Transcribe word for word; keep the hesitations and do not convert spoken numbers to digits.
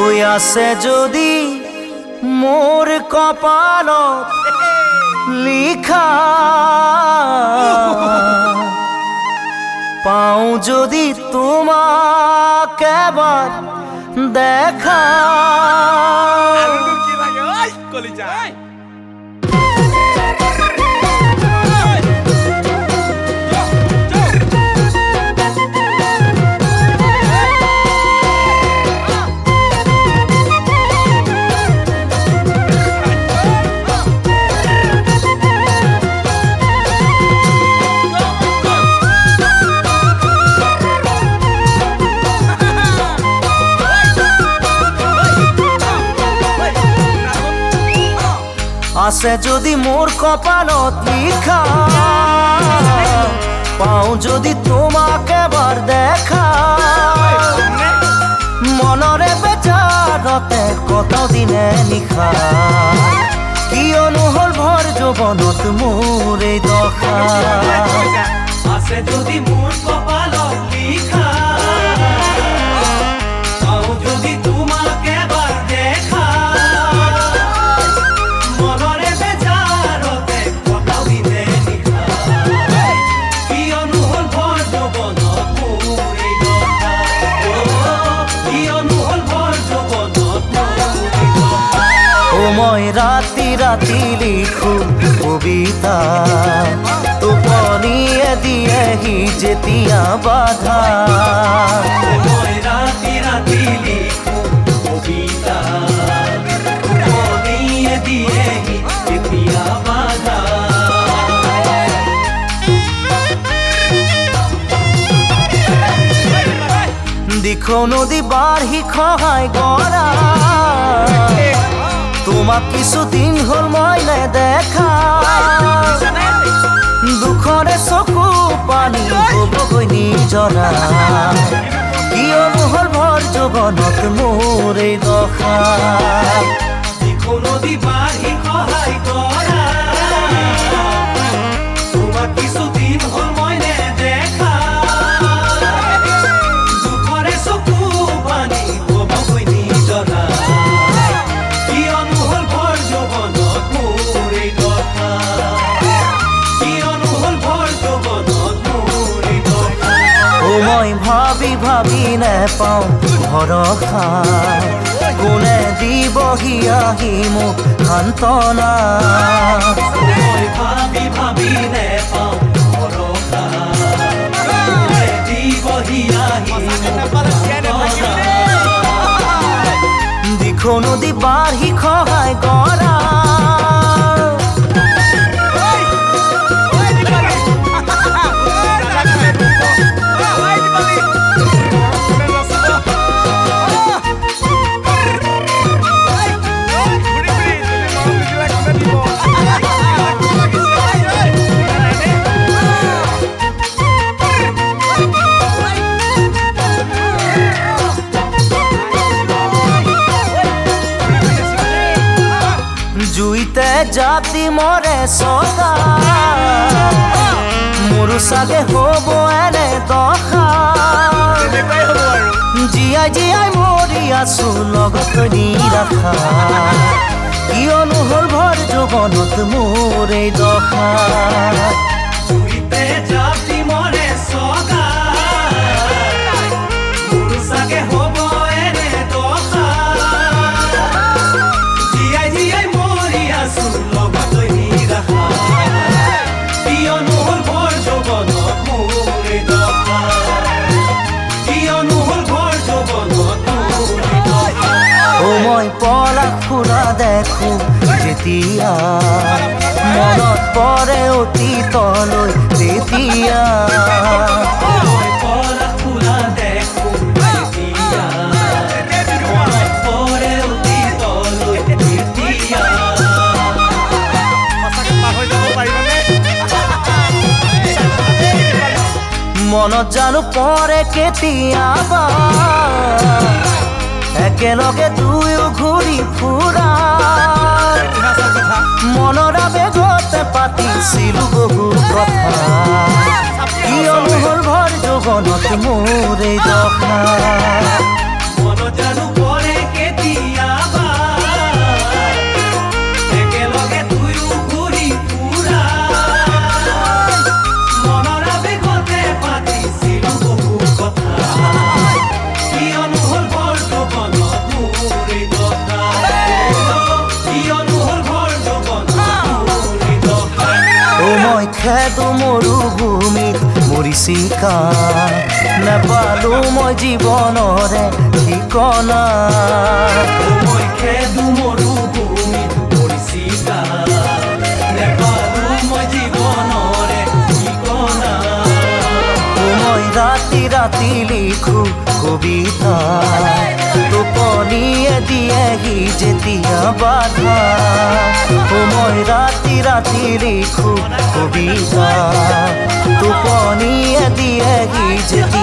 আছে যদি মোর কপালত লিখা পাও যদি তোমাক এবার দেখা আছে যদি মোর কপালত লিখা পাও যদি তোমাক এবার দেখা মনরে বেচারতে কত দিনে নিশা কিয়নো হল ভর যৌবনত মোর এই দশা আছে যদি মোর কপালত লিখা পাও যদি তোমাক এবার দেখা মই রাতি রাতি লিখো কবিতা টোপনিয়ে দিয়েহি যেতিয়া বাধা মই রাতি রাতি লিখো কবিতা টোপনিয়ে দিয়েহি যেতিয়া বাধা দিখো নদী বাঢ়ি খহাই গৰা তোমাক কিছুদিন হল মই নেদেখা দুখৰে চকু পানী হবগৈ নিজৰা কিয়নো হল ভৰ যৌবনত মোৰ এই দশা দিখো নদী বাঢ়ি খহাই গৰা তোমাক কিছুদিন হল মই নেদেখা দুখৰে চকু পানী হবগৈ নিজৰা মই ভাবি ভাবি নেপাওঁ ভৰসা কোনে দিবহি আহি মোক সান্তনা মই ভাবি ভাবি নেপাওঁ ভৰসা কোনে দিবহি আহি মোক সান্তনা দিখো নদী বাঢ়ি খহাই গৰা জুইতে জাতি মরে সদা মোর সাগে হব এনে দশা জিয়াই জিয়াই মরি আছো লগত নিৰাখা কিয়নো হল ভৰ যৌবনত মোৰ এই দশা জুইতে জাতি মরে সদা মোর সাগে হব এনে দশা জিয়াই জিয়াই মরি আছো লগত নিৰাখা কিয়নো হল ভৰ যৌবনত মোৰ এই দশা কিয়নো হল ভৰ যৌবনত মোৰ এই দশা ও মই পলাশ ফুৰা দেখো যেতিয়া মনত পৰে অতীতলৈ তেতিয়া মই পলাশ ফুৰা দেখো যেতিয়া মনত পৰে অতীতলৈ তেতিয়া মনত জানো পৰে কেতিয়াবা একেলগে দুয়ো ঘূৰি ফুৰা মনৰ আবেগতে পাতিছিলো বহু কথা কিয়নো হল ভৰ যৌবনত মোৰ এই দশা মনত জানো পৰে কেতিয়া খেদো মৰুভূমিত মৰিচিকা নেপালো মই জীৱনৰে ঠিকনা মই খেদো মৰুভূমিত মৰিচিকা নেপালো মই জীৱনৰে ঠিকনা মই ৰাতি ৰাতি লিখো কবিতা টোপনিয়ে দিয়েহি যেতিয়া বাধা মই ৰাতি ৰাতি লিখো কবিতা টোপনিয়ে দিয়েহি যেতিয়া